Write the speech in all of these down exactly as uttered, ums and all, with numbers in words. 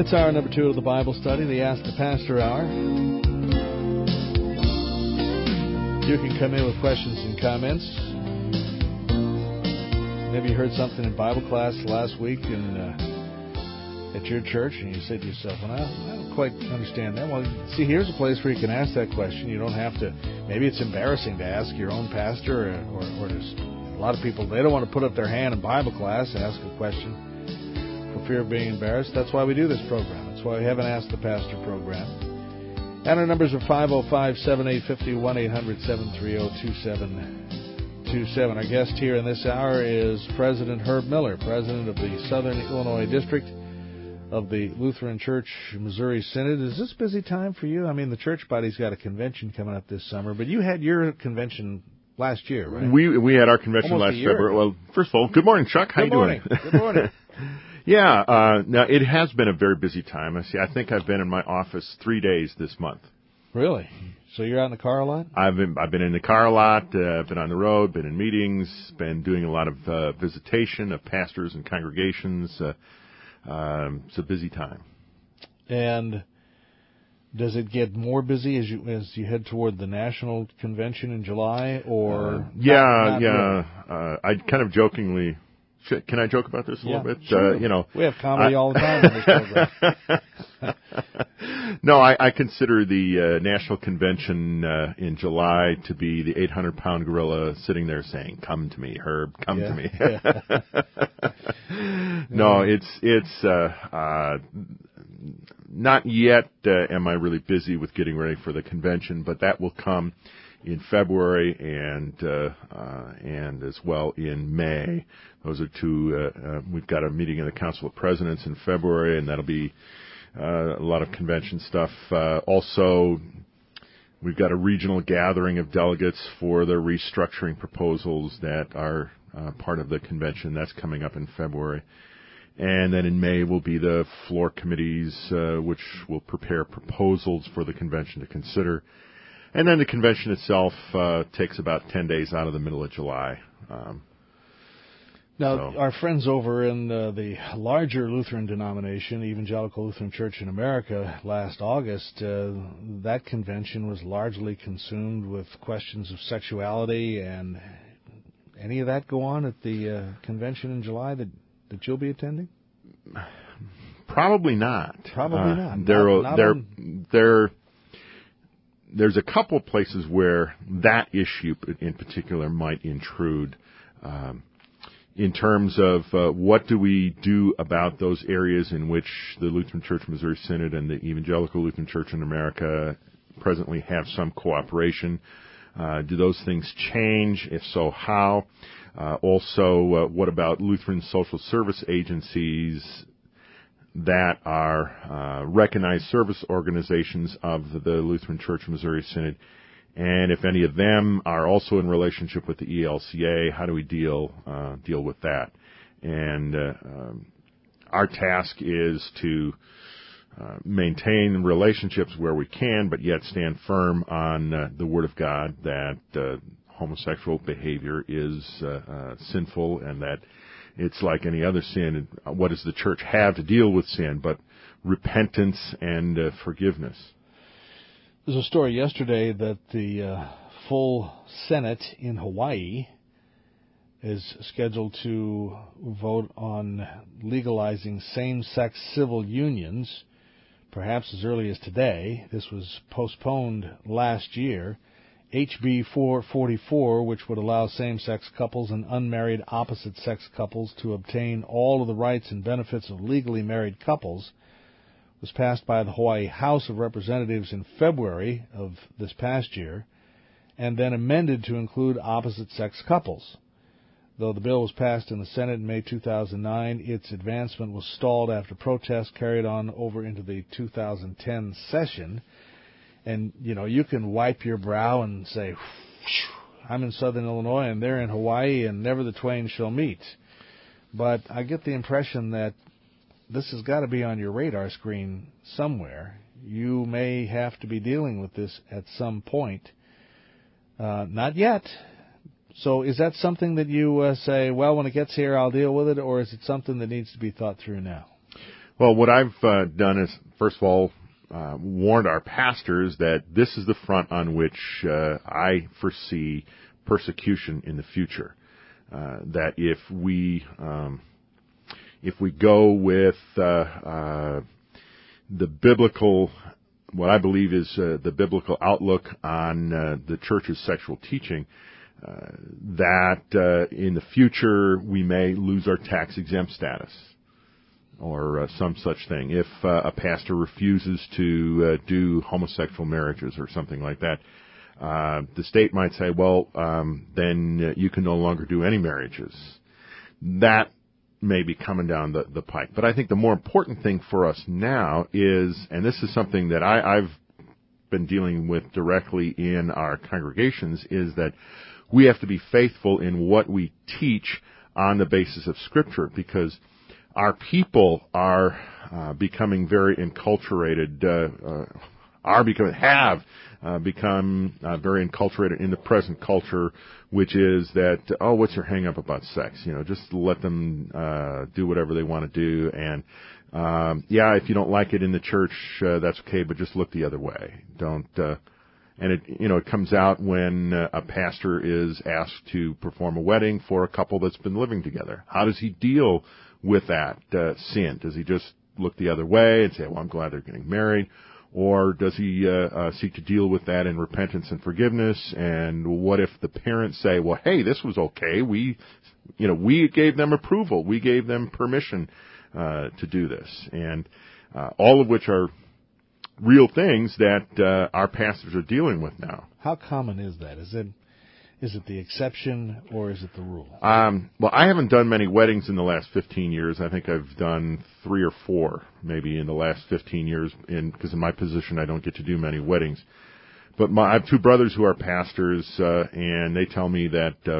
It's hour number two of the Bible study, the Ask the Pastor Hour. You can come in with questions and comments. Maybe you heard something in Bible class last week in, uh, at your church, and you said to yourself, well, I don't quite understand that. Well, see, here's a place where you can ask that question. You don't have to, maybe it's embarrassing to ask your own pastor, or, or, or there's a lot of people, they don't want to put up their hand in Bible class and ask a question for fear of being embarrassed. That's why we do this program. That's why we have an Ask the Pastor program. And our numbers are five oh five, seven eight five oh, one eight hundred, seven three oh, two seven two seven. Our guest here in this hour is President Herb Miller, President of the Southern Illinois District of the Lutheran Church Missouri Synod. Is this a busy time for you? I mean, the church body's got a convention coming up this summer, but you had your convention last year, right? We we had our convention Almost last February. Well, first of all, good morning, Chuck. How good you morning. doing? Good morning. Yeah, uh, now it has been a very busy time. I see. I think I've been in my office three days this month. Really? So you're out in the car a lot? I've been I've been in the car a lot. Uh, been on the road. Been in meetings. Been doing a lot of uh, visitation of pastors and congregations. Uh, um, it's a busy time. And does it get more busy as you as you head toward the national convention in July, or uh, yeah, not, not yeah? really? Uh, I kind of jokingly. Can I joke about this a yeah, little bit? Sure. Uh, you know, we have comedy I, all the time on this program. No, I, I consider the uh, national convention uh, in July to be the eight hundred pound gorilla sitting there saying, "Come to me, Herb, come yeah. to me." Yeah. No, it's it's uh, uh, not yet. Uh, am I really busy with getting ready for the convention? But that will come in February and uh, uh, and as well in May. Those are two. Uh, uh, we've got a meeting in the Council of Presidents in February, and that'll be uh, a lot of convention stuff. Uh, also, we've got a regional gathering of delegates for the restructuring proposals that are uh, part of the convention. That's coming up in February. And then in May will be the floor committees, uh, which will prepare proposals for the convention to consider. And then the convention itself uh, takes about ten days out of the middle of July. Um, now, so. Our friends over in uh, the larger Lutheran denomination, Evangelical Lutheran Church in America, last August, uh, that convention was largely consumed with questions of sexuality. And any of that go on at the uh, convention in July that, that you'll be attending? Probably not. Probably uh, not. They're, not, not they're, on... they're There's a couple of places where that issue in particular might intrude um, in terms of uh, what do we do about those areas in which the Lutheran Church Missouri Synod and the Evangelical Lutheran Church in America presently have some cooperation. Uh, do those things change? If so, how? Uh, also, uh, what about Lutheran social service agencies that are uh, recognized service organizations of the Lutheran Church Missouri Synod, and if any of them are also in relationship with the E L C A, how do we deal uh, deal with that? And uh, um, our task is to uh, maintain relationships where we can, but yet stand firm on uh, the Word of God that uh, homosexual behavior is uh, uh, sinful, and that it's like any other sin. What does the church have to deal with sin but repentance and uh, forgiveness? There's a story yesterday that the uh, full Senate in Hawaii is scheduled to vote on legalizing same-sex civil unions, perhaps as early as today. This was postponed last year. H B four forty-four, which would allow same-sex couples and unmarried opposite-sex couples to obtain all of the rights and benefits of legally married couples, was passed by the Hawaii House of Representatives in February of this past year, and then amended to include opposite-sex couples. Though the bill was passed in the Senate in May two thousand nine, its advancement was stalled after protests carried on over into the two thousand ten session. And, you know, you can wipe your brow and say, I'm in Southern Illinois and they're in Hawaii and never the twain shall meet. But I get the impression that this has got to be on your radar screen somewhere. You may have to be dealing with this at some point. Uh, not yet. So is that something that you uh, say, well, when it gets here, I'll deal with it, or is it something that needs to be thought through now? Well, what I've uh, done is, first of all, uh, warned our pastors that this is the front on which uh, I foresee persecution in the future. Uh, that if we um, if we go with uh, uh, the biblical, what I believe is uh, the biblical outlook on uh, the church's sexual teaching, uh, that uh, in the future we may lose our tax exempt status, or uh, some such thing, if uh, a pastor refuses to uh, do homosexual marriages or something like that. Uh, the state might say, well, um, then uh, you can no longer do any marriages. That may be coming down the, the pike. But I think the more important thing for us now is, and this is something that I, I've been dealing with directly in our congregations, is that we have to be faithful in what we teach on the basis of Scripture, because our people are uh, becoming very enculturated, uh, uh, are becoming, have uh, become uh, very enculturated in the present culture, which is that, oh, what's your hang up about sex? You know, just let them uh, do whatever they want to do. And, um, yeah, if you don't like it in the church, uh, that's okay, but just look the other way. Don't, uh, and it, you know, it comes out when uh, a pastor is asked to perform a wedding for a couple that's been living together. How does he deal with that uh, sin? Does he just look the other way and say, well, I'm glad they're getting married? Or does he uh, uh, seek to deal with that in repentance and forgiveness? And what if the parents say, well, hey, this was okay. We, you know, we gave them approval. We gave them permission uh, to do this. And uh, all of which are real things that uh, our pastors are dealing with now. How common is that? Is it Is it the exception or is it the rule? Um, well, I haven't done many weddings in the last fifteen years. I think I've done three or four maybe in the last fifteen years, in, because in my position I don't get to do many weddings. But my, I have two brothers who are pastors, uh, and they tell me that uh,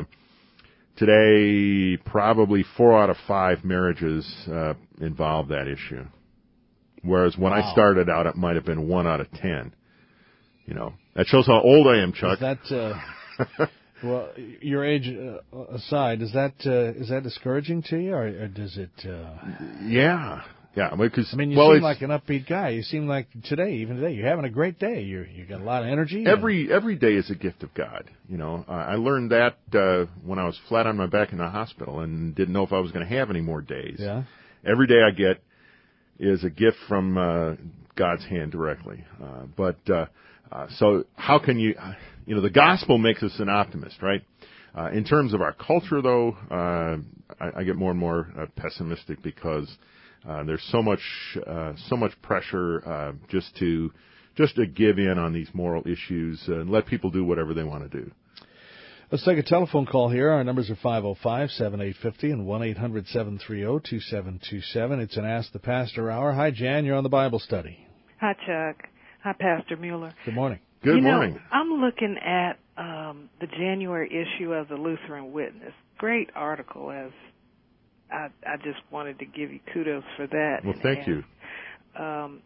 today probably four out of five marriages uh, involve that issue. Whereas when wow. I started out, it might have been one out of ten. You know, that shows how old I am, Chuck. Is that... Uh... Well, your age uh, aside, is that uh, is that discouraging to you, or, or does it? Uh... Yeah, yeah. Because I mean, you well, seem it's, like an upbeat guy. You seem like today, even today, you're having a great day. You you got a lot of energy. Every and... every day is a gift of God. You know, uh, I learned that uh, when I was flat on my back in the hospital and didn't know if I was going to have any more days. Yeah. Every day I get is a gift from uh, God's hand directly. Uh, but uh, uh, so how can you? Uh, You know, the gospel makes us an optimist, right? Uh, in terms of our culture, though, uh, I, I get more and more uh, pessimistic because uh, there's so much, uh, so much pressure uh, just to, just to give in on these moral issues and let people do whatever they want to do. Let's take a telephone call here. Our numbers are five oh five, seven eight five oh and one eight hundred, seven three oh, two seven two seven. It's an Ask the Pastor Hour. Hi, Jan. You're on the Bible study. Hi, Chuck. Hi, Pastor Mueller. Good morning. Good you morning. Know, I'm looking at um, the January issue of the Lutheran Witness. Great article. As I, I just wanted to give you kudos for that. Well, thank and, you. Um,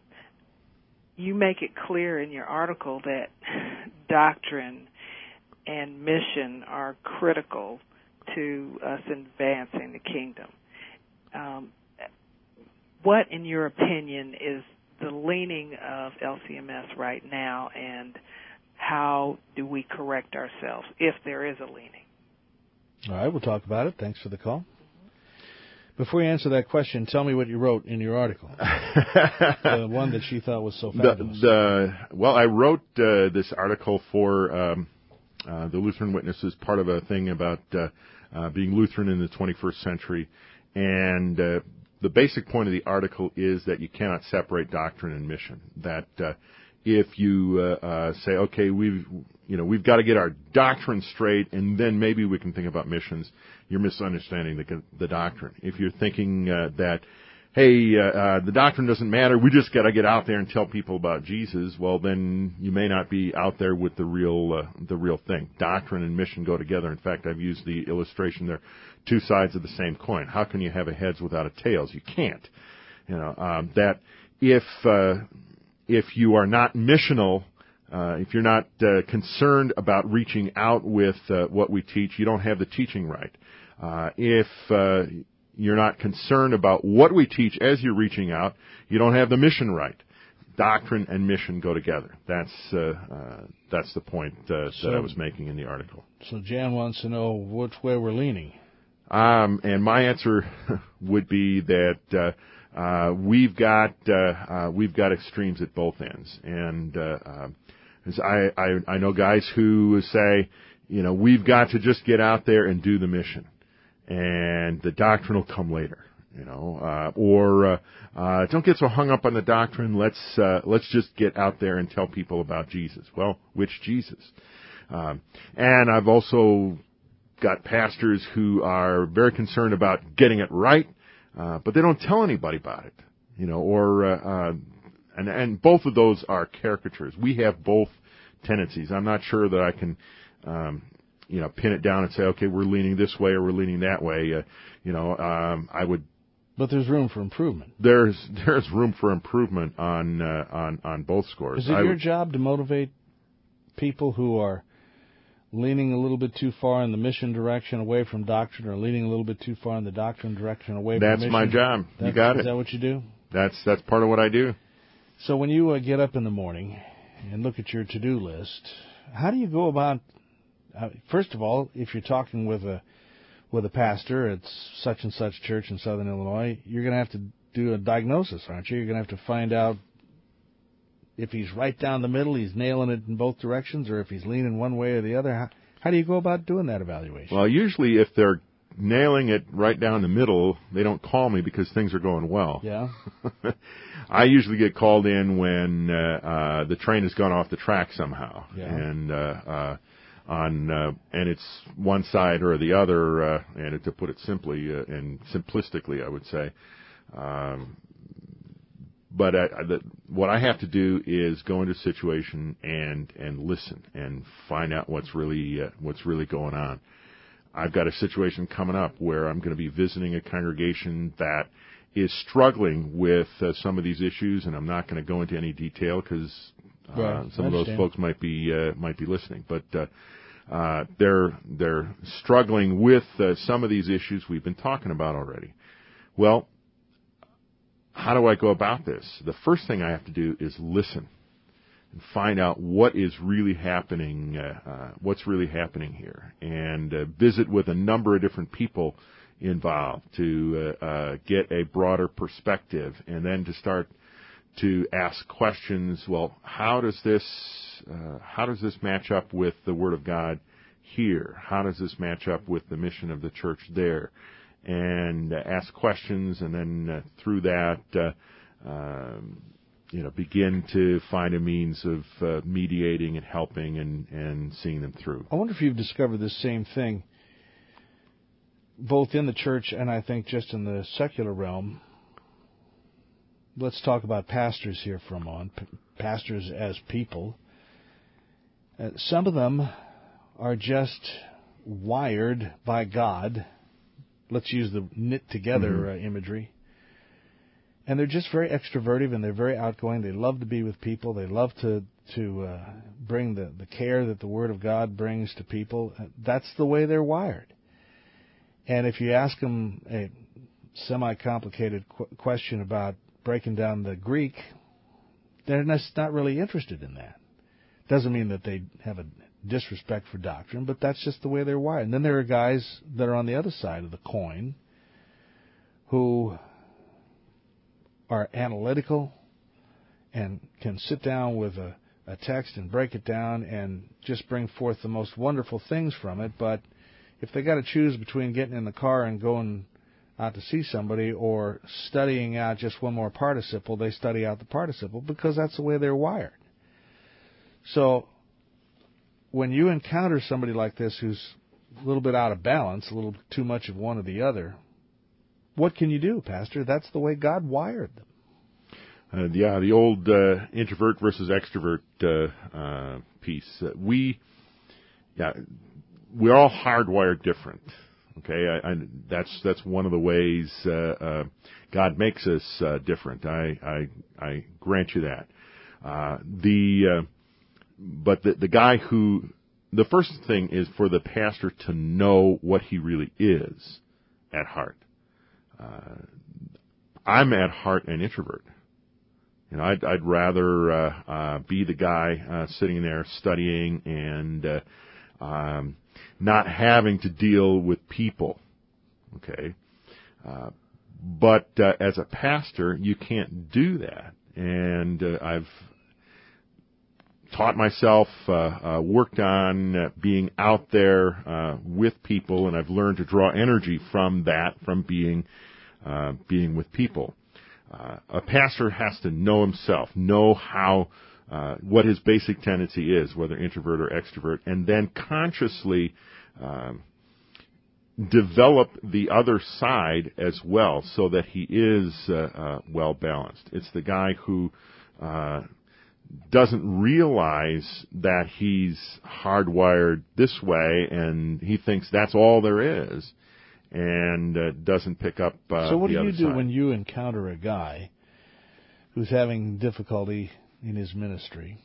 you make it clear in your article that doctrine and mission are critical to us advancing the kingdom. Um, what, in your opinion, is the leaning of L C M S right now, and how do we correct ourselves if there is a leaning? All right, we'll talk about it. Thanks for the call. Before you answer that question, tell me what you wrote in your article, the one that she thought was so fabulous. The, the, well, I wrote uh, this article for um, uh, the Lutheran Witnesses, part of a thing about uh, uh, being Lutheran in the twenty-first century, and uh, the basic point of the article is that you cannot separate doctrine and mission. That uh, if you uh, uh, say, okay, we've you know we've got to get our doctrine straight, and then maybe we can think about missions, you're misunderstanding the the doctrine. If you're thinking uh, that, hey, uh, uh, the doctrine doesn't matter, we just got to get out there and tell people about Jesus, well, then you may not be out there with the real uh, the real thing. Doctrine and mission go together. In fact, I've used the illustration there. Two sides of the same coin. How can you have a heads without a tails? You can't. You know um, that if uh, if you are not missional, uh, if you're not uh, concerned about reaching out with uh, what we teach, you don't have the teaching right. Uh, if uh, you're not concerned about what we teach as you're reaching out, you don't have the mission right. Doctrine and mission go together. That's uh, uh, that's the point uh, so, that I was making in the article. So Jan wants to know which way we're leaning. Um, and my answer would be that uh, uh, we've got uh, uh, we've got extremes at both ends, and uh, uh, I, I I know guys who say, you know, we've got to just get out there and do the mission, and the doctrine will come later. You know, uh, or uh, uh, don't get so hung up on the doctrine. Let's uh, let's just get out there and tell people about Jesus. Well, which Jesus? Um, and I've also got pastors who are very concerned about getting it right, uh, but they don't tell anybody about it. You know, or uh, uh, and and both of those are caricatures. We have both tendencies. I'm not sure that I can. Um, you know, pin it down and say, okay, we're leaning this way or we're leaning that way. Uh, you know, um, I would. But there's room for improvement. There's there's room for improvement on uh, on on both scores. Is it I your would, job to motivate people who are leaning a little bit too far in the mission direction away from doctrine, or leaning a little bit too far in the doctrine direction away That's from mission? my job. That's, you got it. Is that what you do? That's that's part of what I do. So when you uh, get up in the morning and look at your to-do list, how do you go about? Uh, first of all, if you're talking with a with a pastor at such and such church in Southern Illinois, you're going to have to do a diagnosis, aren't you? You're going to have to find out if he's right down the middle, he's nailing it in both directions, or if he's leaning one way or the other. How, how do you go about doing that evaluation? Well, usually if they're nailing it right down the middle, they don't call me because things are going well. Yeah. I usually get called in when uh, uh, the train has gone off the track somehow, Yeah. and uh, uh, on uh, and it's one side or the other. Uh, and to put it simply uh, and simplistically, I would say. Um, But I, I, the, what I have to do is go into a situation and and listen and find out what's really uh, what's really going on. I've got a situation coming up where I'm going to be visiting a congregation that is struggling with uh, some of these issues, and I'm not going to go into any detail because uh, right. some of those folks might be uh, might be listening. But uh, uh, they're they're struggling with uh, some of these issues we've been talking about already. Well, how do I go about this? The first thing I have to do is listen and find out what is really happening, uh, uh, what's really happening here, and uh, visit with a number of different people involved to uh, uh, get a broader perspective, and then to start to ask questions. Well, how does this uh, how does this match up with the Word of God here? How does this match up with the mission of the church there? And uh, ask questions, and then uh, through that, uh, um, you know, begin to find a means of uh, mediating and helping and, and seeing them through. I wonder if you've discovered the same thing, both in the church and I think just in the secular realm. Let's talk about pastors here for a moment. P- pastors as people. Uh, some of them are just wired by God. Let's use the knit together mm-hmm. uh, imagery. And they're just very extroverted and they're very outgoing. They love to be with people. They love to to uh, bring the, the care that the Word of God brings to people. That's the way they're wired. And if you ask them a semi-complicated qu- question about breaking down the Greek, they're not really interested in that. Doesn't mean that they have a disrespect for doctrine, but that's just the way they're wired. And then there are guys that are on the other side of the coin who are analytical and can sit down with a, a text and break it down and just bring forth the most wonderful things from it. But if they got to choose between getting in the car and going out to see somebody or studying out just one more participle, they study out the participle because that's the way they're wired. So when you encounter somebody like this who's a little bit out of balance, a little too much of one or the other, what can you do, Pastor? That's the way God wired them. Uh, yeah, the old uh, introvert versus extrovert uh, uh, piece. Uh, we, yeah, we're all hardwired different. Okay, I, I, that's that's one of the ways uh, uh, God makes us uh, different. I, I I grant you that. Uh, the uh, But the, the guy who, the first thing is for the pastor to know what he really is at heart. uh, I'm at heart an introvert. You know, I'd, I'd rather uh, uh, be the guy uh, sitting there studying and uh, um, not having to deal with people. Okay, uh, but uh, as a pastor, you can't do that, and uh, I've taught myself, uh, uh, worked on uh, being out there uh, with people, and I've learned to draw energy from that, from being uh, being with people. Uh, a pastor has to know himself, know how, uh, what his basic tendency is, whether introvert or extrovert, and then consciously um, develop the other side as well, so that he is uh, uh, well balanced. It's the guy who uh, doesn't realize that he's hardwired this way, and he thinks that's all there is, and uh, doesn't pick up uh, So what the do you other do side. when you encounter a guy who's having difficulty in his ministry,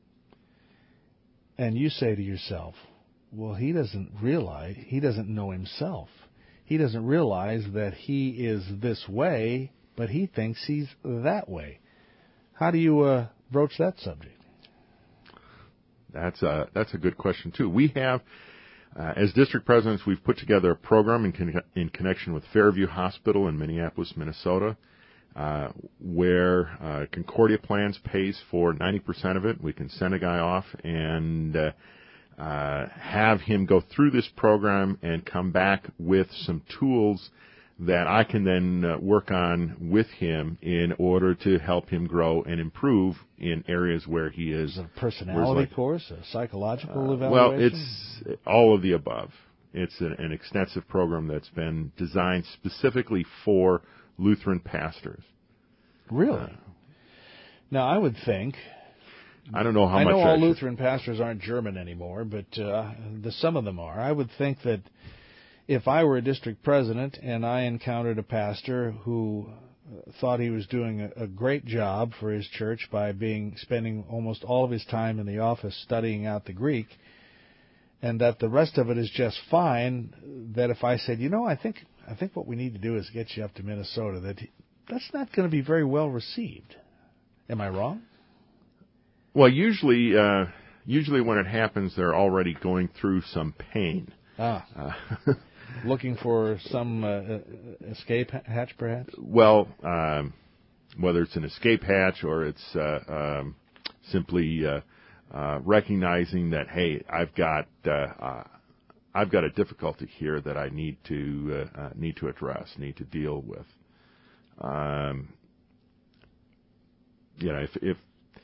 and you say to yourself, well, he doesn't realize, he doesn't know himself. He doesn't realize that he is this way, but he thinks he's that way. How do you uh, broach that subject? That's a, that's a good question, too. We have, uh, as district presidents, we've put together a program in, con- in connection with Fairview Hospital in Minneapolis, Minnesota, uh, where uh, Concordia Plans pays for ninety percent of it. We can send a guy off and uh, uh, have him go through this program and come back with some tools that I can then uh, work on with him in order to help him grow and improve in areas where he is. Is it a personality like, course, a psychological uh, evaluation? Well, it's all of the above. It's an, an extensive program that's been designed specifically for Lutheran pastors. Really? Uh, now, I would think... I don't know how I much... know I all should, Lutheran pastors aren't German anymore, but uh, the, some of them are. I would think that if I were a district president and I encountered a pastor who thought he was doing a, a great job for his church by being spending almost all of his time in the office studying out the Greek, and that the rest of it is just fine, that if I said, you know, I think I think what we need to do is get you up to Minnesota, that he, that's not going to be very well received. Am I wrong? Well, usually, uh, usually when it happens, they're already going through some pain. Ah. Uh, Looking for some uh, escape hatch, perhaps? Well, um, whether it's an escape hatch or it's uh, um, simply uh, uh, recognizing that, hey, I've got uh, uh, I've got a difficulty here that I need to uh, uh, need to address, need to deal with. Um, you know, if, if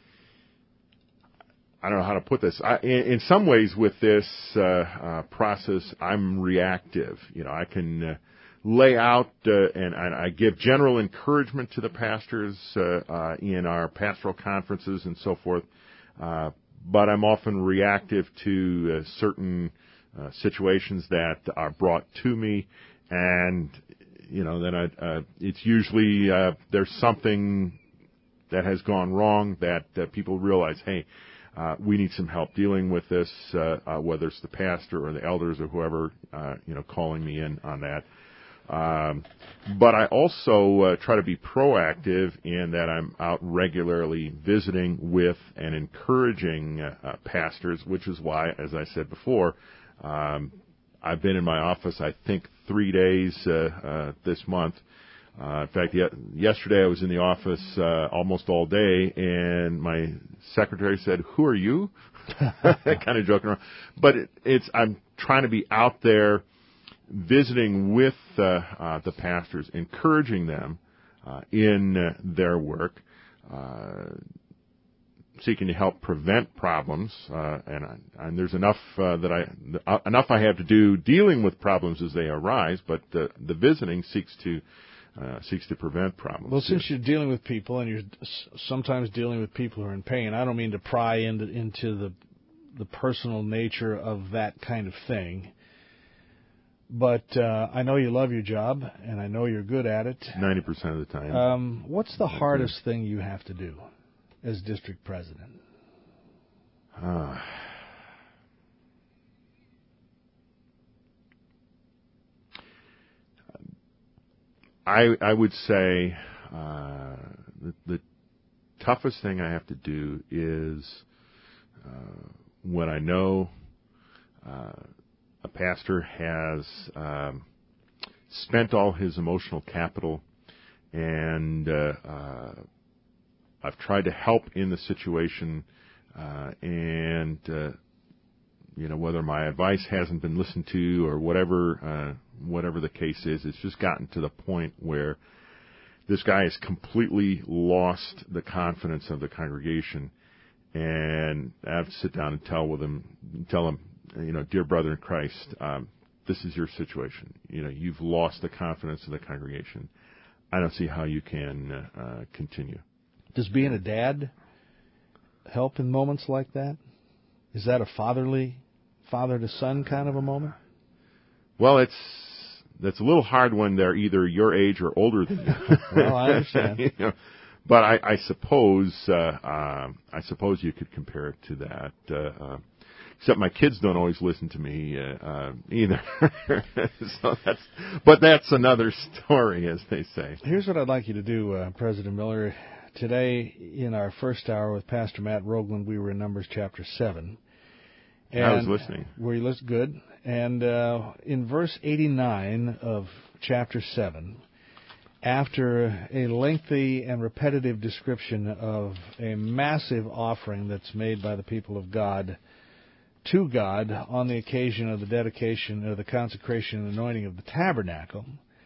I don't know how to put this. I, in, in some ways, with this uh, uh, process, I'm reactive. You know, I can uh, lay out uh, and, and I give general encouragement to the pastors uh, uh, in our pastoral conferences and so forth. Uh, but I'm often reactive to uh, certain uh, situations that are brought to me, and you know, then I, uh, it's usually uh, there's something that has gone wrong that uh, people realize, hey. Uh, we need some help dealing with this, uh, uh, whether it's the pastor or the elders or whoever, uh, you know, calling me in on that. Um, but I also uh, try to be proactive in that I'm out regularly visiting with and encouraging uh, uh, pastors, which is why, as I said before, um, I've been in my office, I think, three days uh, uh, this month. Uh, in fact, ye- yesterday I was in the office uh, almost all day, and my secretary said, "Who are you?" kind of joking around. But it, it's I'm trying to be out there visiting with uh, uh, the pastors, encouraging them uh, in uh, their work, uh, seeking to help prevent problems. Uh, and, I, and there's enough uh, that I uh, enough I have to do dealing with problems as they arise. But uh, the visiting seeks to Uh, seeks to prevent problems. Well, since you're dealing with people, and you're sometimes dealing with people who are in pain, I don't mean to pry into into the the personal nature of that kind of thing, but uh, I know you love your job, and I know you're good at it. Ninety percent of the time. Um, what's the hardest thing you have to do as district president? Uh, I I would say uh, the, the toughest thing I have to do is uh, when I know uh, a pastor has um, spent all his emotional capital, and uh, uh, I've tried to help in the situation, uh, and uh, you know, whether my advice hasn't been listened to or whatever, uh, whatever the case is, it's just gotten to the point where this guy has completely lost the confidence of the congregation, and I have to sit down and tell with him, tell him, you know, dear brother in Christ, um, this is your situation. You know, you've lost the confidence of the congregation. I don't see how you can uh, uh, continue. Does being a dad help in moments like that? Is that a fatherly, father-to-son kind of a moment? Well, it's that's a little hard when they're either your age or older than you. Well, I understand. You know, but I, I suppose uh, uh, I suppose you could compare it to that. Uh, uh, except my kids don't always listen to me uh, uh, either. So that's, but that's another story, as they say. Here's what I'd like you to do, uh, President Miller. Today, in our first hour with Pastor Matt Rogland, we were in Numbers chapter seven. And I was listening. Were you listening? Good. And uh, in verse eighty-nine of chapter seven, after a lengthy and repetitive description of a massive offering that's made by the people of God to God on the occasion of the dedication or the consecration and anointing of the tabernacle,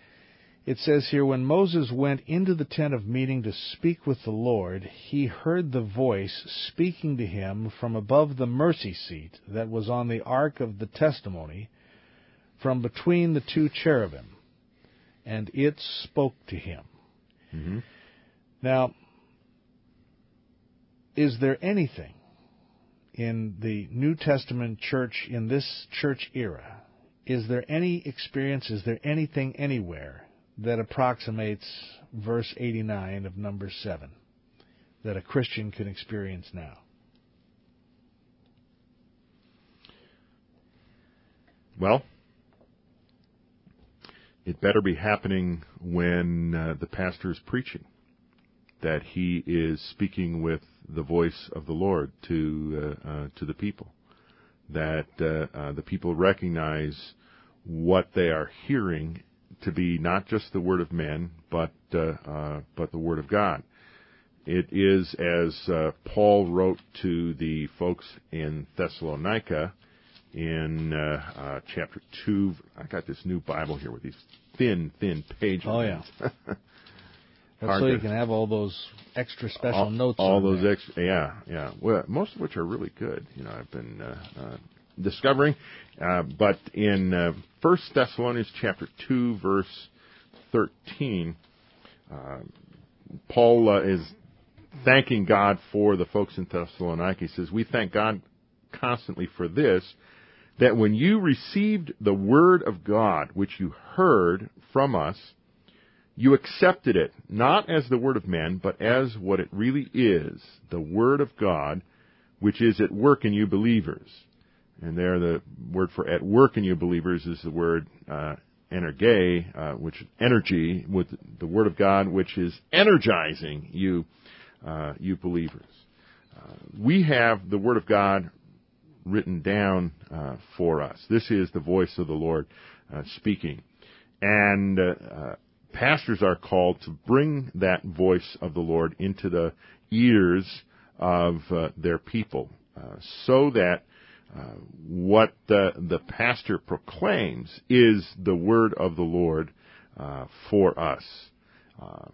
it says here, when Moses went into the tent of meeting to speak with the Lord, he heard the voice speaking to him from above the mercy seat that was on the ark of the testimony, from between the two cherubim, and it spoke to him. Mm-hmm. Now, is there anything in the New Testament church, in this church era, is there any experience, is there anything anywhere that approximates verse eighty-nine of Numbers seven that a Christian can experience now? Well, it better be happening when uh, the pastor is preaching, that he is speaking with the voice of the Lord to uh, uh, to the people, that uh, uh, the people recognize what they are hearing to be not just the word of men, but uh, uh, but the word of God. It is, as uh, Paul wrote to the folks in Thessalonica in uh, uh, chapter two. I got this new Bible here with these thin, thin pages. Oh, yeah. That's so you can have all those extra special all, notes. All on those there. extra, yeah, yeah. Well, most of which are really good. You know, I've been uh, uh, discovering. Uh, but in uh, First Thessalonians chapter two, verse thirteen, uh, Paul uh, is thanking God for the folks in Thessalonica. He says, "We thank God constantly for this, that when you received the word of God, which you heard from us, you accepted it, not as the word of men, but as what it really is, the word of God, which is at work in you believers." And there the word for at work in you believers is the word uh, energe, uh, which is energy, with the word of God, which is energizing you, uh, you believers. Uh, we have the word of God written down uh, for us. This is the voice of the Lord uh, speaking. And uh, uh, pastors are called to bring that voice of the Lord into the ears of uh, their people, uh, so that uh, what the, the pastor proclaims is the word of the Lord uh, for us. Uh,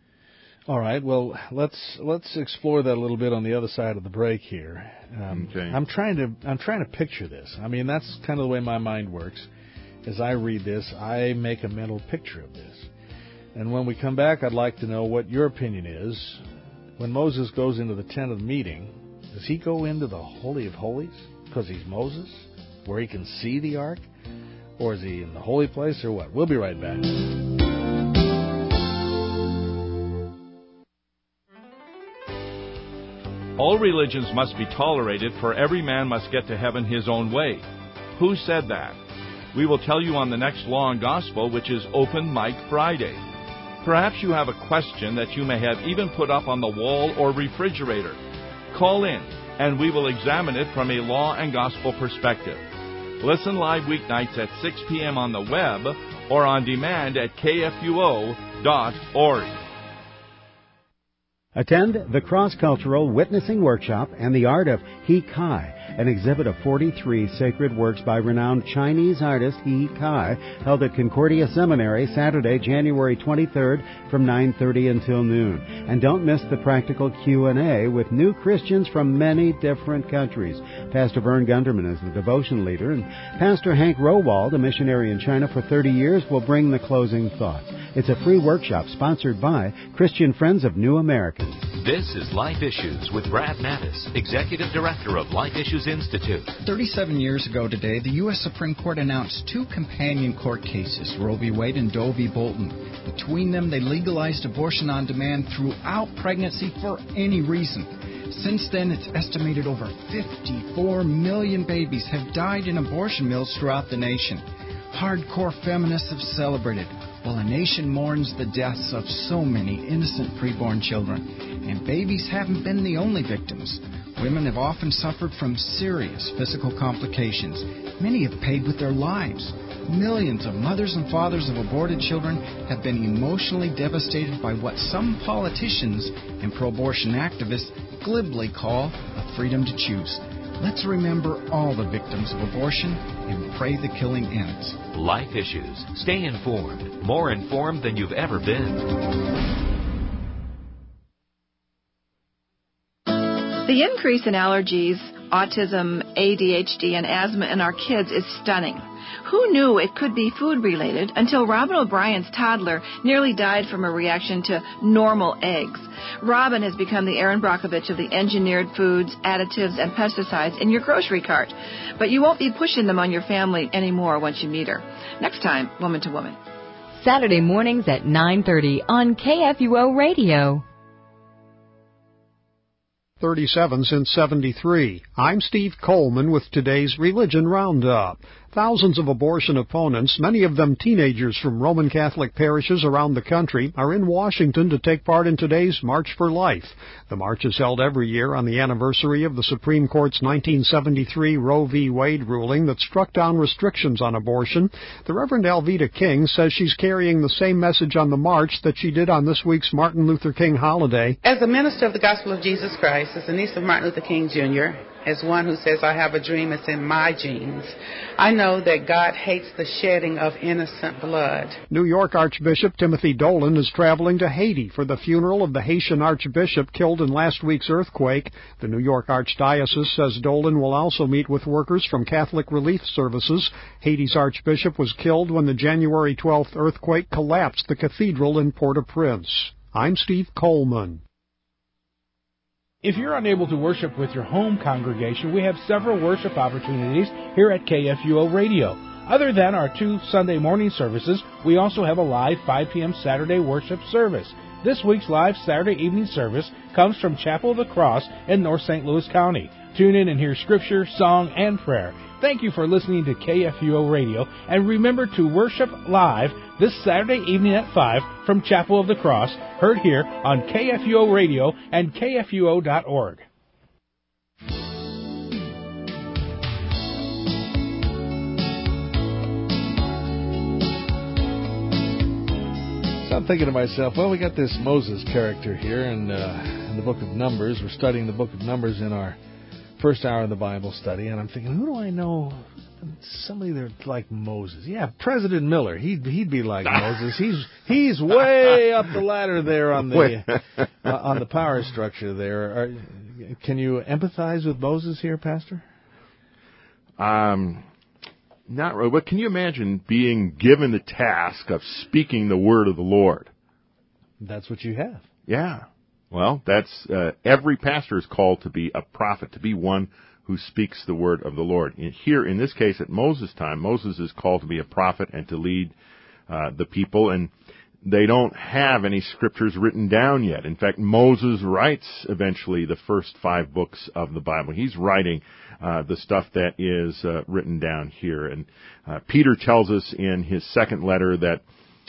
All right. Well, let's let's explore that a little bit on the other side of the break here. Um, okay. I'm trying to I'm trying to picture this. I mean, that's kind of the way my mind works. As I read this, I make a mental picture of this. And when we come back, I'd like to know what your opinion is. When Moses goes into the tent of the meeting, does he go into the Holy of Holies because he's Moses, where he can see the ark? Or is he in the holy place, or what? We'll be right back. All religions must be tolerated, for every man must get to heaven his own way. Who said that? We will tell you on the next Law and Gospel, which is Open Mic Friday. Perhaps you have a question that you may have even put up on the wall or refrigerator. Call in, and we will examine it from a law and gospel perspective. Listen live weeknights at six p.m. on the web or on demand at k f u o dot org. Attend the Cross-Cultural Witnessing Workshop and the Art of He Kai, an exhibit of forty-three sacred works by renowned Chinese artist He Kai, held at Concordia Seminary Saturday, January twenty-third from nine thirty until noon. And don't miss the practical Q and A with new Christians from many different countries. Pastor Vern Gunderman is the devotion leader, and Pastor Hank Rowald, a missionary in China for thirty years, will bring the closing thoughts. It's a free workshop sponsored by Christian Friends of New Americans. This is Life Issues with Brad Mattis, Executive Director of Life Issues Institute. thirty-seven years ago today, the U S Supreme Court announced two companion court cases, Roe v. Wade and Doe v. Bolton. Between them, they legalized abortion on demand throughout pregnancy for any reason. Since then, it's estimated over fifty-four million babies have died in abortion mills throughout the nation. Hardcore feminists have celebrated, while a nation mourns the deaths of so many innocent preborn children. And babies haven't been the only victims. Women have often suffered from serious physical complications. Many have paid with their lives. Millions of mothers and fathers of aborted children have been emotionally devastated by what some politicians and pro-abortion activists glibly call a freedom to choose. Let's remember all the victims of abortion and pray the killing ends. Life Issues. Stay informed. More informed than you've ever been. The increase in allergies, autism, A D H D, and asthma in our kids is stunning. Who knew it could be food-related until Robin O'Brien's toddler nearly died from a reaction to normal eggs? Robin has become the Erin Brockovich of the engineered foods, additives, and pesticides in your grocery cart. But you won't be pushing them on your family anymore once you meet her. Next time, Woman to Woman. Saturday mornings at nine thirty on K F U O Radio. thirty-seven since seventy-three. I'm Steve Coleman with today's Religion Roundup. Thousands of abortion opponents, many of them teenagers from Roman Catholic parishes around the country, are in Washington to take part in today's March for Life. The march is held every year on the anniversary of the Supreme Court's nineteen seventy-three Roe v. Wade ruling that struck down restrictions on abortion. The Reverend Alveda King says she's carrying the same message on the march that she did on this week's Martin Luther King holiday. As a minister of the Gospel of Jesus Christ, as a niece of Martin Luther King Junior, as one who says, I have a dream, it's in my genes, I know that God hates the shedding of innocent blood. New York Archbishop Timothy Dolan is traveling to Haiti for the funeral of the Haitian Archbishop killed in last week's earthquake. The New York Archdiocese says Dolan will also meet with workers from Catholic Relief Services. Haiti's Archbishop was killed when the January twelfth earthquake collapsed the cathedral in Port-au-Prince. I'm Steve Coleman. If you're unable to worship with your home congregation, we have several worship opportunities here at K F U O Radio. Other than our two Sunday morning services, we also have a live five p.m. Saturday worship service. This week's live Saturday evening service comes from Chapel of the Cross in North Saint Louis County. Tune in and hear scripture, song, and prayer. Thank you for listening to K F U O Radio, and remember to worship live this Saturday evening at five from Chapel of the Cross, heard here on K F U O Radio and K F U O dot org. So I'm thinking to myself, well, we got this Moses character here in, uh, in the book of Numbers. We're studying the book of Numbers in our first hour of the Bible study, and I'm thinking, who do I know? Somebody that's like Moses. Yeah, President Miller. He'd he'd be like Moses. He's he's way up the ladder there on the uh, on the power structure there. Are, can you empathize with Moses here, Pastor? Um, not really. But can you imagine being given the task of speaking the word of the Lord? That's what you have. Yeah. Well, that's uh, every pastor is called to be a prophet, to be one who speaks the word of the Lord. In, here, in this case, at Moses' time, Moses is called to be a prophet and to lead uh, the people, and they don't have any scriptures written down yet. In fact, Moses writes eventually the first five books of the Bible. He's writing uh, the stuff that is uh, written down here. And uh, Peter tells us in his second letter that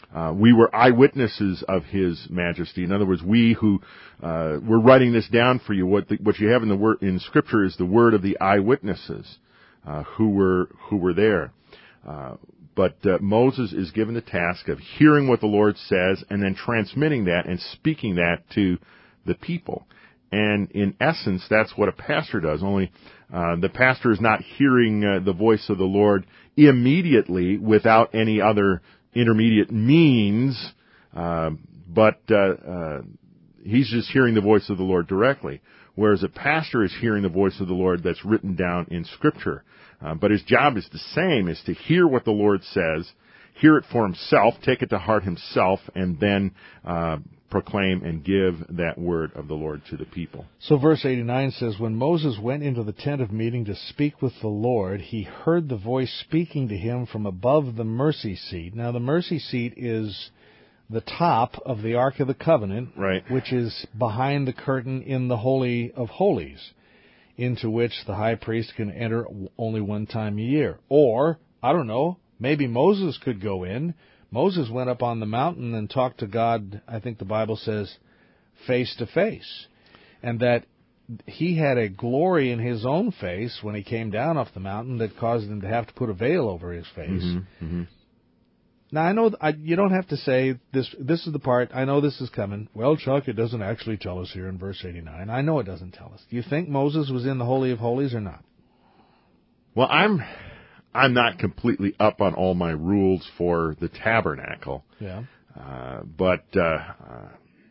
Uh, we were eyewitnesses of His majesty. In other words, we who uh, were writing this down for you, what the, what you have in the word in Scripture is the word of the eyewitnesses uh, who were who were there. Uh, but uh, Moses is given the task of hearing what the Lord says and then transmitting that and speaking that to the people. And in essence, that's what a pastor does. Only uh, the pastor is not hearing uh, the voice of the Lord immediately without any other intermediate means, uh, but uh, uh, he's just hearing the voice of the Lord directly, whereas a pastor is hearing the voice of the Lord that's written down in Scripture. Uh, but his job is the same, is to hear what the Lord says, hear it for himself, take it to heart himself, and then uh, proclaim and give that word of the Lord to the people. So verse eighty-nine says, when Moses went into the tent of meeting to speak with the Lord, he heard the voice speaking to him from above the mercy seat. Now the mercy seat is the top of the Ark of the Covenant, right, which is behind the curtain in the Holy of Holies, into which the high priest can enter only one time a year. Or, I don't know, maybe Moses could go in. Moses went up on the mountain and talked to God, I think the Bible says, face to face. And that he had a glory in his own face when he came down off the mountain that caused him to have to put a veil over his face. Mm-hmm, mm-hmm. Now, I know I, you don't have to say, this This is the part, I know this is coming. Well, Chuck, it doesn't actually tell us here in verse eighty-nine. I know it doesn't tell us. Do you think Moses was in the Holy of Holies or not? Well, I'm... I'm not completely up on all my rules for the tabernacle. Yeah. Uh, but uh, uh,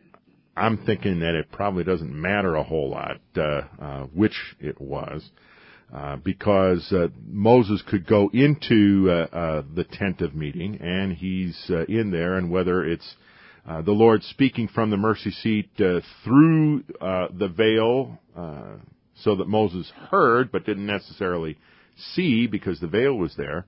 I'm thinking that it probably doesn't matter a whole lot uh, uh, which it was, uh, because uh, Moses could go into uh, uh, the tent of meeting, and he's uh, in there, and whether it's uh, the Lord speaking from the mercy seat uh, through uh, the veil uh, so that Moses heard but didn't necessarily see because the veil was there,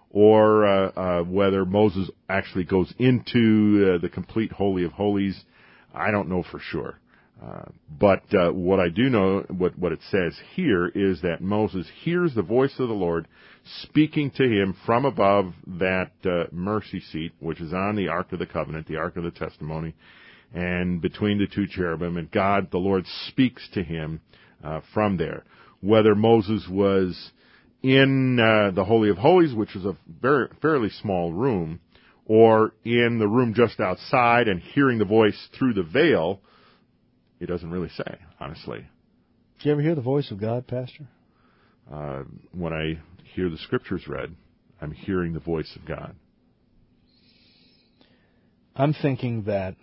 or uh, uh, whether Moses actually goes into uh, the complete Holy of Holies, I don't know for sure. Uh, but uh, what I do know, what, what it says here, is that Moses hears the voice of the Lord speaking to him from above that uh, mercy seat, which is on the Ark of the Covenant, the Ark of the Testimony, and between the two cherubim, and God, the Lord, speaks to him uh, from there. Whether Moses was in uh, the Holy of Holies, which is a very fairly small room, or in the room just outside and hearing the voice through the veil, it doesn't really say, honestly. Did you ever hear the voice of God, Pastor? Uh, when I hear the Scriptures read, I'm hearing the voice of God. I'm thinking that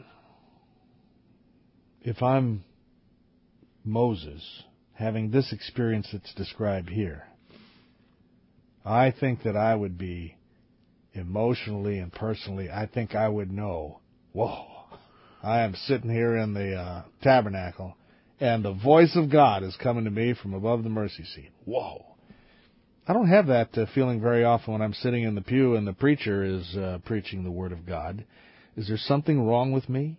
if I'm Moses, having this experience that's described here, I think that I would be emotionally and personally, I think I would know, whoa, I am sitting here in the uh, tabernacle, and the voice of God is coming to me from above the mercy seat. Whoa. I don't have that uh, feeling very often when I'm sitting in the pew and the preacher is uh, preaching the Word of God. Is there something wrong with me?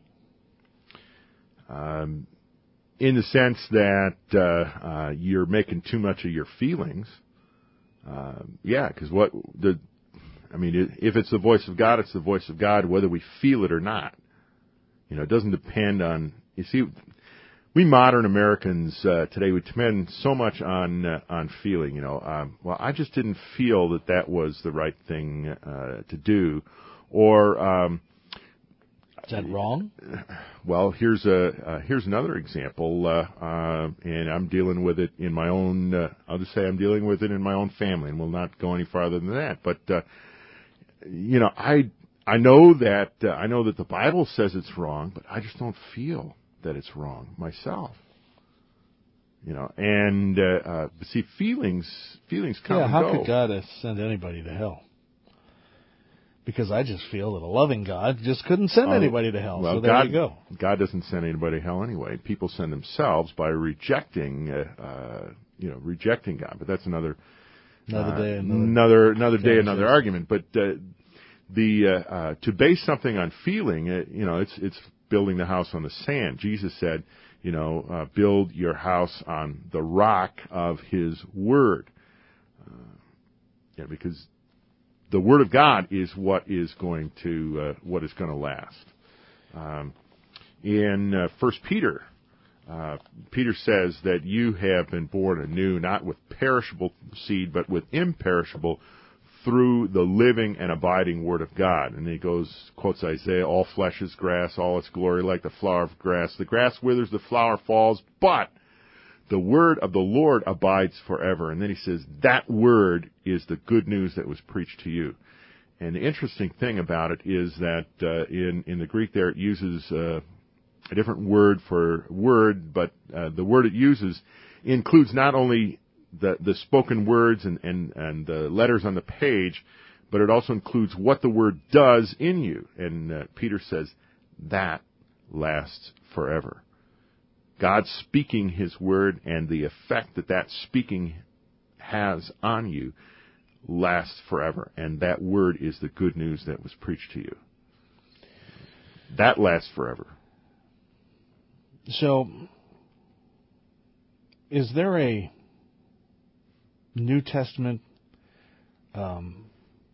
Um, in the sense that uh, uh, you're making too much of your feelings. Uh, yeah, because what the, I mean, if it's the voice of God, it's the voice of God, whether we feel it or not. You know, it doesn't depend on. You see, we modern Americans uh, today, we depend so much on uh, on feeling. You know, um, well, I just didn't feel that that was the right thing uh, to do, or um, is that wrong? Well, here's a uh, here's another example, uh, uh, and I'm dealing with it in my own. Uh, I'll just say I'm dealing with it in my own family, and we'll not go any farther than that. But uh, you know, I I know that uh, I know that the Bible says it's wrong, but I just don't feel that it's wrong myself. You know, and uh, uh, see, feelings feelings come yeah, and how go. could God send anybody to hell? Because I just feel that a loving God just couldn't send oh, anybody to hell. Well, so there God, you go. God doesn't send anybody to hell anyway. People send themselves by rejecting, uh, uh, you know, rejecting God. But that's another another uh, day, another another, another day, another argument. But uh, the uh, uh, to base something on feeling, uh, you know, it's it's building the house on the sand. Jesus said, you know, uh, build your house on the rock of His Word. Uh, yeah, because the Word of God is what is going to uh, what is going to last. Um, in uh, First Peter, uh, Peter says that you have been born anew, not with perishable seed, but with imperishable, through the living and abiding Word of God. And he goes, quotes Isaiah, all flesh is grass, all its glory like the flower of grass. The grass withers, the flower falls, but the word of the Lord abides forever. And then he says, that word is the good news that was preached to you. And the interesting thing about it is that uh, in, in the Greek there it uses uh, a different word for word, but uh, the word it uses includes not only the, the spoken words and, and, and the letters on the page, but it also includes what the word does in you. And uh, Peter says, that lasts forever. God speaking His word and the effect that that speaking has on you lasts forever. And that word is the good news that was preached to you. That lasts forever. So, is there a New Testament um,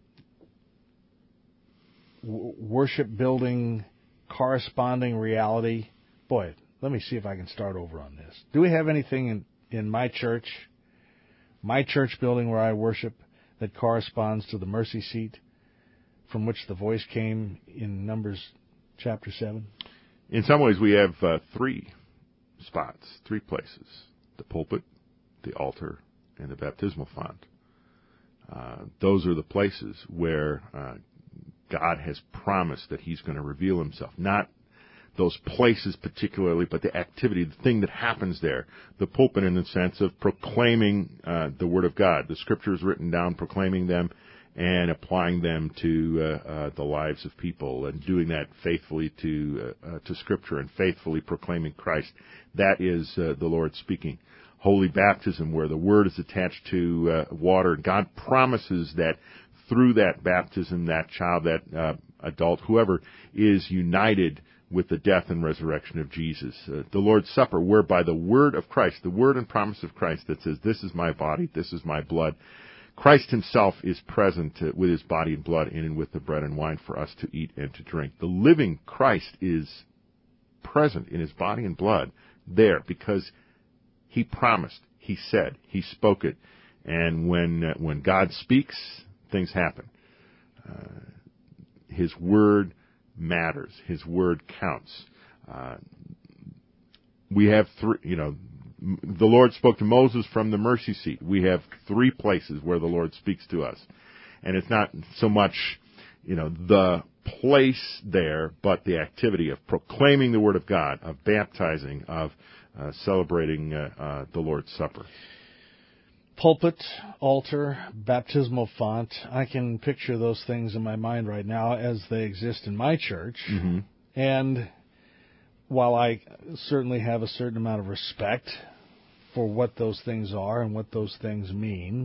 w- worship building corresponding reality? Boy, let me see if I can start over on this. Do we have anything in, in my church, my church building where I worship, that corresponds to the mercy seat from which the voice came in Numbers chapter seven? In some ways, we have uh, three spots, three places: the pulpit, the altar, and the baptismal font. Uh, those are the places where uh, God has promised that He's going to reveal Himself. Not those places particularly, but the activity, the thing that happens there. The pulpit in the sense of proclaiming uh, the Word of God, the Scriptures written down, proclaiming them, and applying them to uh, uh, the lives of people, and doing that faithfully to uh, uh, to Scripture and faithfully proclaiming Christ. That is uh, the Lord speaking. Holy baptism, where the Word is attached to uh, water. God promises that through that baptism, that child, that uh, adult, whoever, is united with the death and resurrection of Jesus. Uh, the Lord's Supper, whereby the word of Christ, the word and promise of Christ that says, this is my body, this is my blood. Christ Himself is present uh, with His body and blood in and with the bread and wine for us to eat and to drink. The living Christ is present in His body and blood there because He promised, He said, He spoke it. And when uh, when God speaks, things happen. Uh, His word matters. His word counts. Uh, we have three, you know, the Lord spoke to Moses from the mercy seat. We have three places where the Lord speaks to us. And it's not so much, you know, the place there, but the activity of proclaiming the Word of God, of baptizing, of uh, celebrating uh, uh, the Lord's Supper. Pulpit, altar, baptismal font. I can picture those things in my mind right now as they exist in my church. Mm-hmm. And while I certainly have a certain amount of respect for what those things are and what those things mean,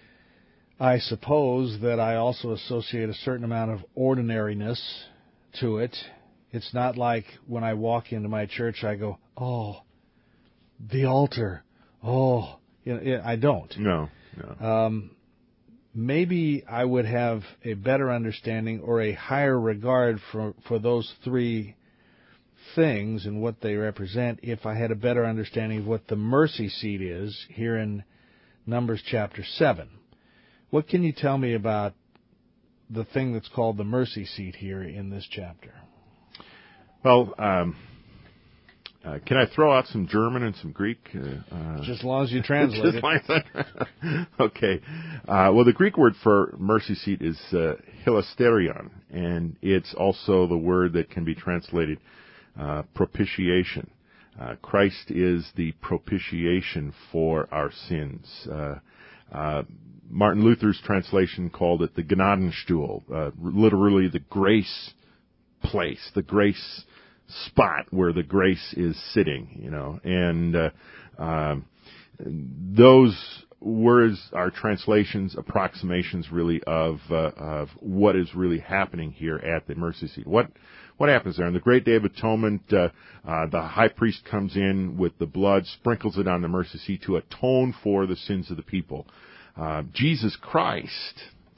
I suppose that I also associate a certain amount of ordinariness to it. It's not like when I walk into my church, I go, oh, the altar, oh, you know, I don't. No, no. Um, maybe I would have a better understanding or a higher regard for, for those three things and what they represent if I had a better understanding of what the mercy seat is here in Numbers chapter seven. What can you tell me about the thing that's called the mercy seat here in this chapter? Well, um, uh, can I throw out some German and some Greek? Uh, uh, just as long as you translate just it. Like that. Okay. Uh, well, the Greek word for mercy seat is uh, hilasterion, and it's also the word that can be translated uh, propitiation. Uh, Christ is the propitiation for our sins. Uh, uh, Martin Luther's translation called it the Gnadenstuhl, uh, literally the grace place, the grace spot where the grace is sitting, you know. And uh, uh, those words are translations, approximations, really, of uh, of what is really happening here at the mercy seat. What what happens there? On the Great Day of Atonement, uh, uh, the high priest comes in with the blood, sprinkles it on the mercy seat to atone for the sins of the people. Uh, Jesus Christ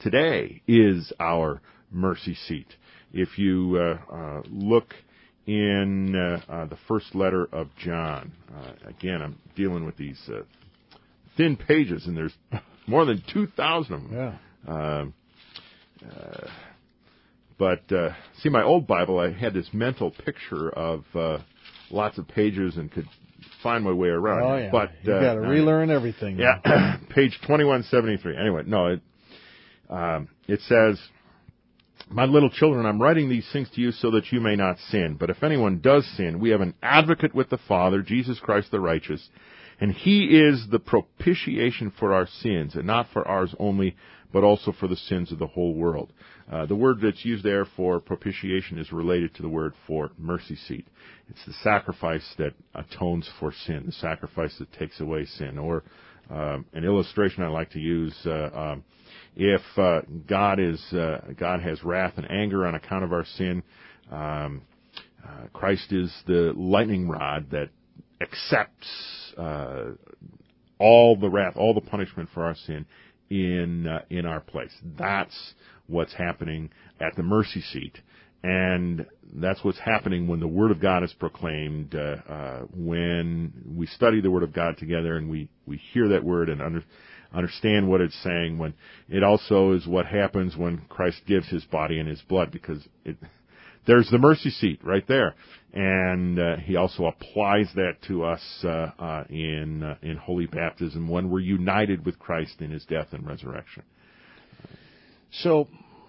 today is our mercy seat. If you uh, uh, look in uh, uh, the first letter of John, uh, again, I'm dealing with these uh, thin pages, and there's more than two thousand of them. Yeah. Um, uh, but, uh, see, my old Bible, I had this mental picture of uh, lots of pages and could find my way around. Oh, yeah. But You've uh, got to relearn everything. Yeah, page twenty-one seventy-three. Anyway, no, it, um, it says, "My little children, I'm writing these things to you so that you may not sin. But if anyone does sin, we have an advocate with the Father, Jesus Christ the righteous. And he is the propitiation for our sins, and not for ours only, but also for the sins of the whole world." Uh, the word that's used there for propitiation is related to the word for mercy seat. It's the sacrifice that atones for sin, the sacrifice that takes away sin. Or um, an illustration I like to use, uh, um, if uh, God is uh, God has wrath and anger on account of our sin, um, uh, Christ is the lightning rod that accepts uh, all the wrath, all the punishment for our sin in uh, in our place. That's what's happening at the mercy seat, and that's what's happening when the Word of God is proclaimed. Uh, uh, when we study the Word of God together and we we hear that Word and under, understand what it's saying. When it also is what happens when Christ gives His body and His blood, because it. There's the mercy seat right there, and uh, he also applies that to us uh, uh, in uh, in holy baptism when we're united with Christ in His death and resurrection. So,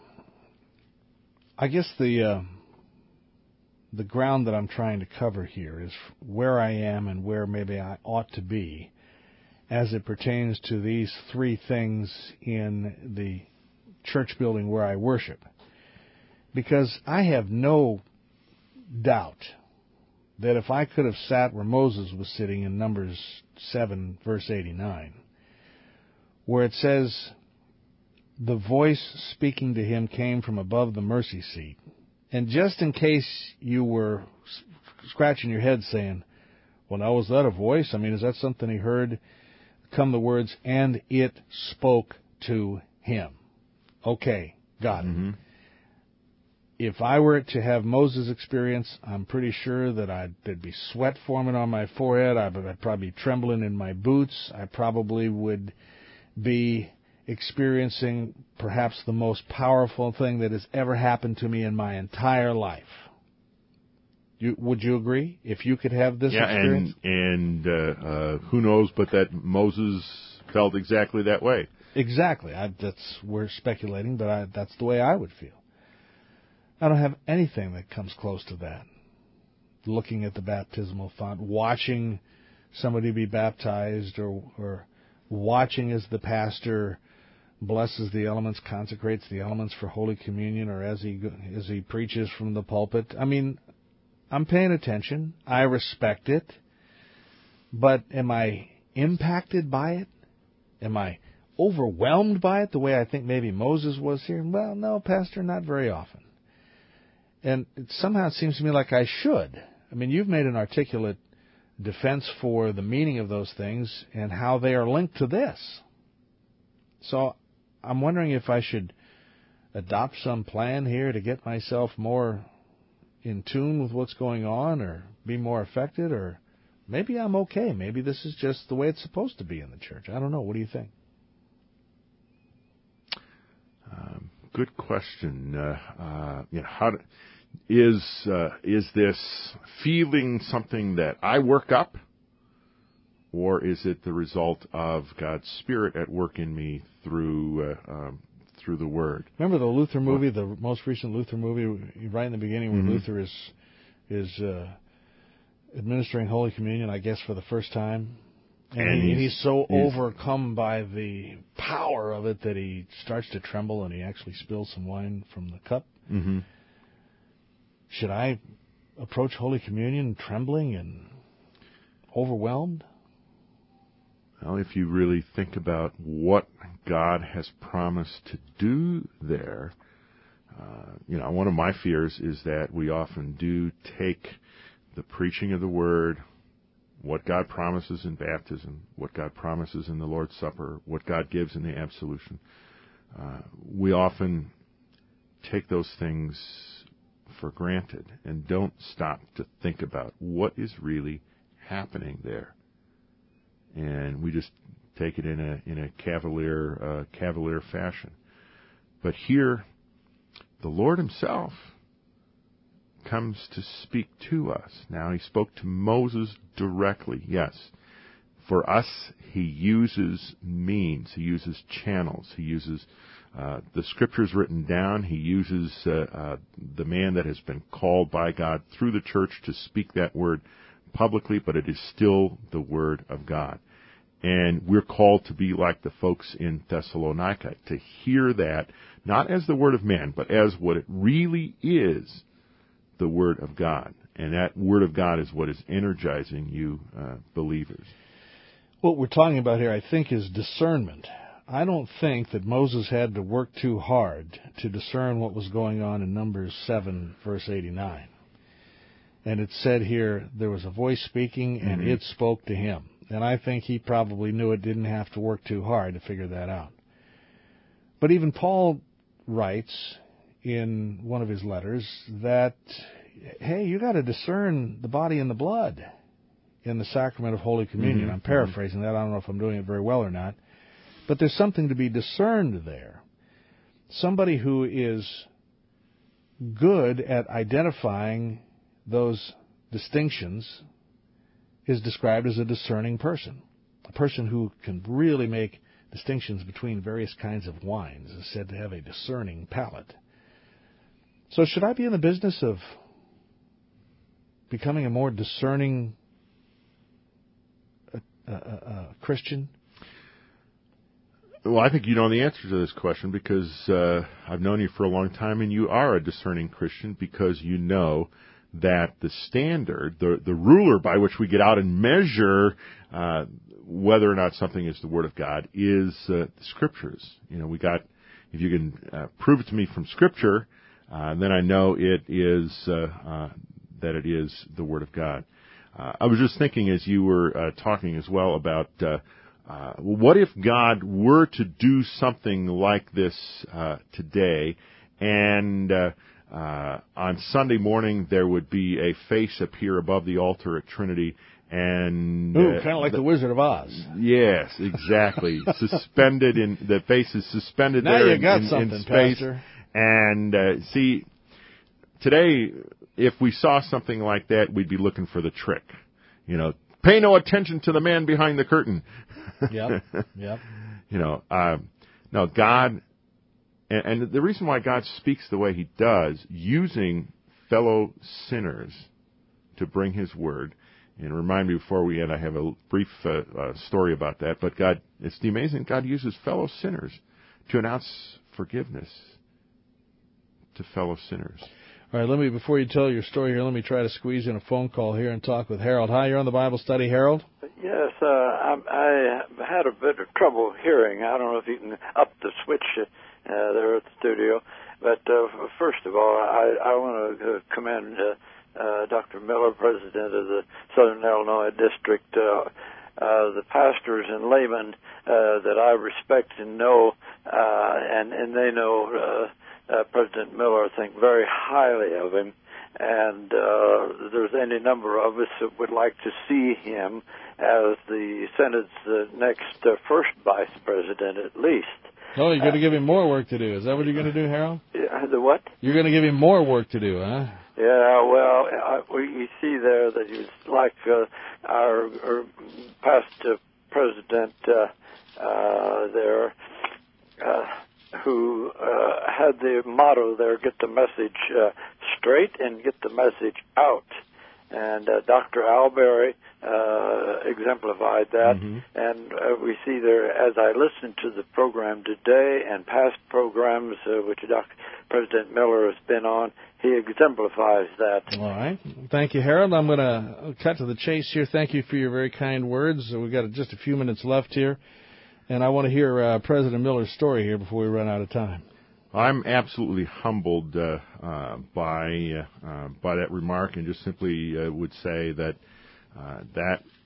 I guess the uh, the ground that I'm trying to cover here is where I am and where maybe I ought to be, as it pertains to these three things in the church building where I worship. Because I have no doubt that if I could have sat where Moses was sitting in Numbers seven, verse eighty-nine, where it says, "The voice speaking to him came from above the mercy seat." And just in case you were scratching your head saying, well, now, was that a voice? I mean, is that something he heard? Come the words, "and it spoke to him." Okay, got it. Mm-hmm. If I were to have Moses' experience, I'm pretty sure that I'd, there'd be sweat forming on my forehead. I'd, I'd probably be trembling in my boots. I probably would be experiencing perhaps the most powerful thing that has ever happened to me in my entire life. You, would you agree? If you could have this yeah, experience? and, and uh, uh, who knows but that Moses felt exactly that way. Exactly. I, that's we're speculating, but I, that's the way I would feel. I don't have anything that comes close to that. Looking at the baptismal font, watching somebody be baptized, or, or watching as the pastor blesses the elements, consecrates the elements for Holy Communion, or as he as he preaches from the pulpit. I mean, I'm paying attention. I respect it. But am I impacted by it? Am I overwhelmed by it the way I think maybe Moses was here? Well, no, Pastor, not very often. And it somehow it seems to me like I should. I mean, you've made an articulate defense for the meaning of those things and how they are linked to this. So I'm wondering if I should adopt some plan here to get myself more in tune with what's going on, or be more affected, or maybe I'm okay. Maybe this is just the way it's supposed to be in the church. I don't know. What do you think? Um, good question. Uh, uh, you know, how do, is uh, is this feeling something that I work up, or is it the result of God's Spirit at work in me through uh, um, through the Word? Remember the Luther movie, the most recent Luther movie, right in the beginning, where mm-hmm. Luther is is uh, administering Holy Communion, I guess, for the first time. And, and, he, he's, and he's so he's, overcome by the power of it that he starts to tremble, and he actually spills some wine from the cup. Mm-hmm. Should I approach Holy Communion trembling and overwhelmed? Well, if you really think about what God has promised to do there, uh, you know, one of my fears is that we often do take the preaching of the Word, what God promises in baptism, what God promises in the Lord's Supper, what God gives in the absolution, uh, we often take those things for granted and don't stop to think about what is really happening there. And we just take it in a in a cavalier uh, cavalier fashion. But here, the Lord himself comes to speak to us. Now, he spoke to Moses directly, yes. For us, he uses means, he uses channels, he uses uh, the scriptures written down, he uses uh, uh, the man that has been called by God through the church to speak that word publicly, but it is still the word of God. And we're called to be like the folks in Thessalonica, to hear that, not as the word of man, but as what it really is, the word of God. And that word of God is what is energizing you uh, believers. What we're talking about here, I think, is discernment. I don't think that Moses had to work too hard to discern what was going on in Numbers seven, verse eighty-nine. And it said here, there was a voice speaking, and mm-hmm. it spoke to him. And I think he probably knew it, didn't have to work too hard to figure that out. But even Paul writes in one of his letters that, hey, you got to discern the body and the blood in the sacrament of Holy Communion. Mm-hmm. I'm paraphrasing that. I don't know if I'm doing it very well or not. But there's something to be discerned there. Somebody who is good at identifying those distinctions is described as a discerning person. A person who can really make distinctions between various kinds of wines is said to have a discerning palate. So should I be in the business of becoming a more discerning uh, uh, uh, Christian? Well, I think you know the answer to this question because uh, I've known you for a long time, and you are a discerning Christian because you know that the standard, the the ruler by which we get out and measure uh, whether or not something is the Word of God is uh, the Scriptures. You know, we got, if you can uh, prove it to me from Scripture, uh, then I know it is uh, uh, that it is the Word of God. Uh, I was just thinking as you were uh, talking as well about uh, uh, what if God were to do something like this uh, today, and uh, Uh, on Sunday morning, there would be a face appear above the altar at Trinity, and Ooh, uh, kind of like the, the Wizard of Oz. Yes, exactly. Suspended in the face is suspended now there you in, got in, something, in space. Pastor. And uh, see, today, if we saw something like that, we'd be looking for the trick. You know, pay no attention to the man behind the curtain. Yep. Yep. You know, uh, no, God. And the reason why God speaks the way he does, using fellow sinners to bring his word, and remind me before we end, I have a brief uh, uh, story about that, but God, it's the amazing God uses fellow sinners to announce forgiveness to fellow sinners. All right, let me, before you tell your story here, let me try to squeeze in a phone call here and talk with Harold. Hi, you're on the Bible study, Harold? Yes, uh, I, I had a bit of trouble hearing. I don't know if you can up the switch Uh, there at the studio. But uh, first of all, I, I want to uh, commend uh, uh, Doctor Miller, president of the Southern Illinois District. Uh, uh, the pastors and laymen uh, that I respect and know, uh, and, and they know uh, uh, President Miller, I think very highly of him. And uh, there's any number of us that would like to see him as the Senate's uh, next uh, first vice president, at least. Oh, you're going to give him more work to do. Is that what you're going to do, Harold? Yeah, the what? You're going to give him more work to do, huh? Yeah, well, I, we, you see there that he's like uh, our, our past uh, president uh, uh, there, uh, who uh, had the motto there, get the message uh, straight and get the message out. And uh, Doctor Alberry uh, exemplified that. Mm-hmm. And uh, we see there, as I listened to the program today and past programs uh, which Doctor President Miller has been on, he exemplifies that. All right. Thank you, Harold. I'm going to cut to the chase here. Thank you for your very kind words. We've got just a few minutes left here. And I want to hear uh, President Miller's story here before we run out of time. I'm absolutely humbled uh, uh, by uh, uh, by that remark, and just simply uh, would say that uh, that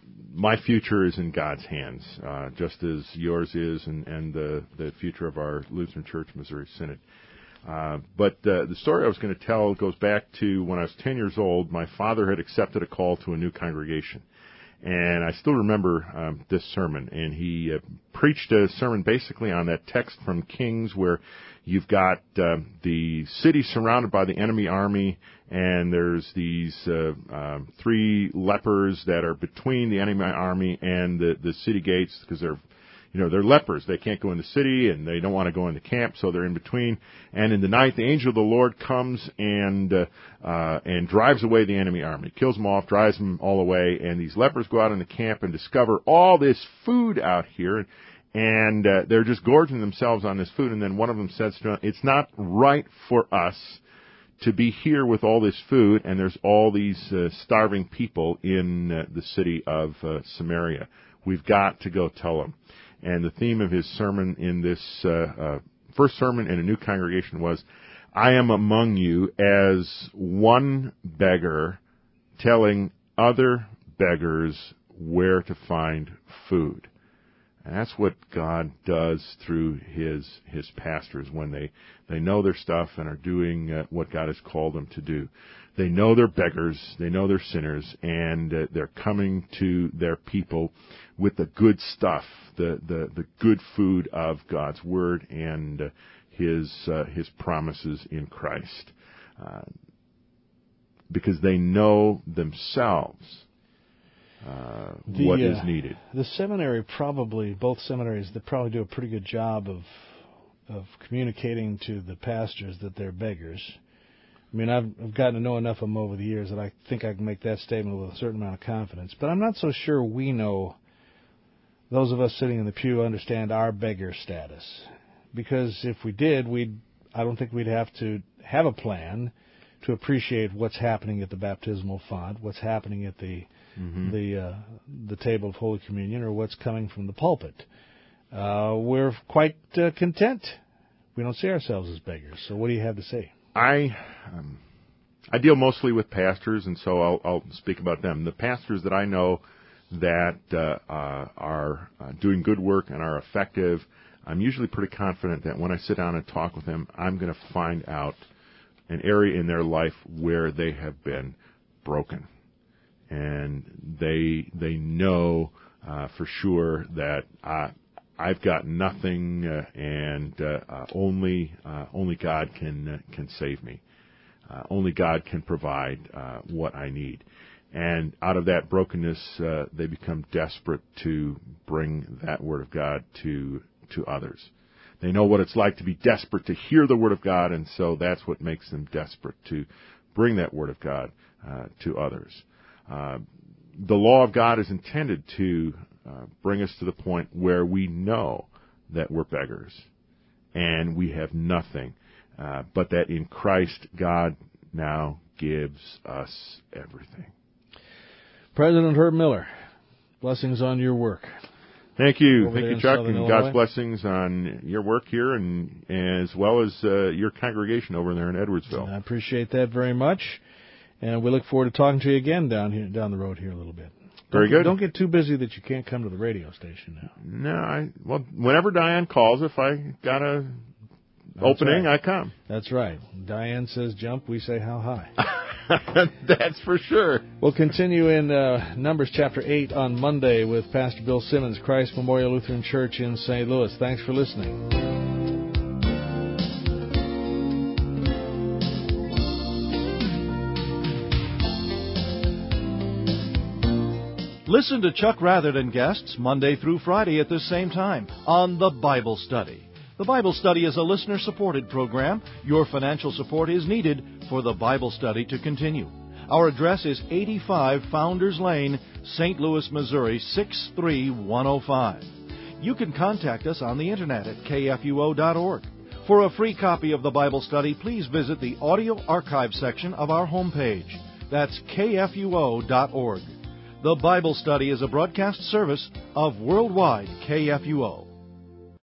my future is in God's hands, uh, just as yours is, and, and the, the future of our Lutheran Church Missouri Synod. Uh, but uh, the story I was going to tell goes back to when I was ten years old. My father had accepted a call to a new congregation. And I still remember um, this sermon, and he uh, preached a sermon basically on that text from Kings where you've got uh, the city surrounded by the enemy army, and there's these uh, uh, three lepers that are between the enemy army and the, the city gates because they're You know, they're lepers. They can't go in the city, and they don't want to go into camp, so they're in between. And in the night, the angel of the Lord comes and uh, uh, and drives away the enemy army, kills them off, drives them all away. And these lepers go out in the camp and discover all this food out here, and uh, they're just gorging themselves on this food. And then one of them says to them, "It's not right for us to be here with all this food, and there's all these uh, starving people in uh, the city of uh, Samaria. We've got to go tell them." And the theme of his sermon in this uh, uh, first sermon in a new congregation was, "I am among you as one beggar telling other beggars where to find food." And that's what God does through his his pastors when they, they know their stuff and are doing uh, what God has called them to do. They know they're beggars, they know they're sinners, and uh, they're coming to their people with the good stuff, the, the, the good food of God's Word and uh, His uh, His promises in Christ. Uh, because they know themselves uh, the, what uh, is needed. The seminary probably, both seminaries, they probably do a pretty good job of of communicating to the pastors that they're beggars. I mean, I've, I've gotten to know enough of them over the years that I think I can make that statement with a certain amount of confidence. But I'm not so sure we know, those of us sitting in the pew, understand our beggar status. Because if we did, we'd I don't think we'd have to have a plan to appreciate what's happening at the baptismal font, what's happening at the mm-hmm. the uh, the table of Holy Communion, or what's coming from the pulpit. Uh, we're quite uh, content. We don't see ourselves as beggars. So what do you have to say? I um, I deal mostly with pastors, and so I'll, I'll speak about them. The pastors that I know that uh, uh, are uh, doing good work and are effective, I'm usually pretty confident that when I sit down and talk with them, I'm going to find out an area in their life where they have been broken, and they they know uh, for sure that I. I've got nothing, uh, and uh, uh, only uh, only God can uh, can save me. Uh, only God can provide uh, what I need. And out of that brokenness, uh, they become desperate to bring that Word of God to to others. They know what it's like to be desperate to hear the Word of God, and so that's what makes them desperate to bring that Word of God uh, to others. Uh, the law of God is intended to Uh, bring us to the point where we know that we're beggars and we have nothing, uh, but that in Christ God now gives us everything. President Herb Miller, blessings on your work. Thank you. Over Thank you, Chuck, and Illinois. God's blessings on your work here and as well as uh, your congregation over there in Edwardsville. I appreciate that very much, and we look forward to talking to you again down here, down the road here a little bit. Very don't, good. Don't get too busy that you can't come to the radio station now. No, I well, whenever Diane calls, if I got a That's opening, right. I come. That's right. Diane says jump, we say how high. That's for sure. We'll continue in uh, Numbers chapter eight on Monday with Pastor Bill Simmons, Christ Memorial Lutheran Church in Saint Louis. Thanks for listening. Listen to Chuck Rather and guests Monday through Friday at this same time on The Bible Study. The Bible Study is a listener-supported program. Your financial support is needed for The Bible Study to continue. Our address is eighty-five Founders Lane, Saint Louis, Missouri, six three one oh five. You can contact us on the Internet at K F U O dot org. For a free copy of The Bible Study, please visit the audio archive section of our homepage. That's K F U O dot org. The Bible Study is a broadcast service of Worldwide K F U O.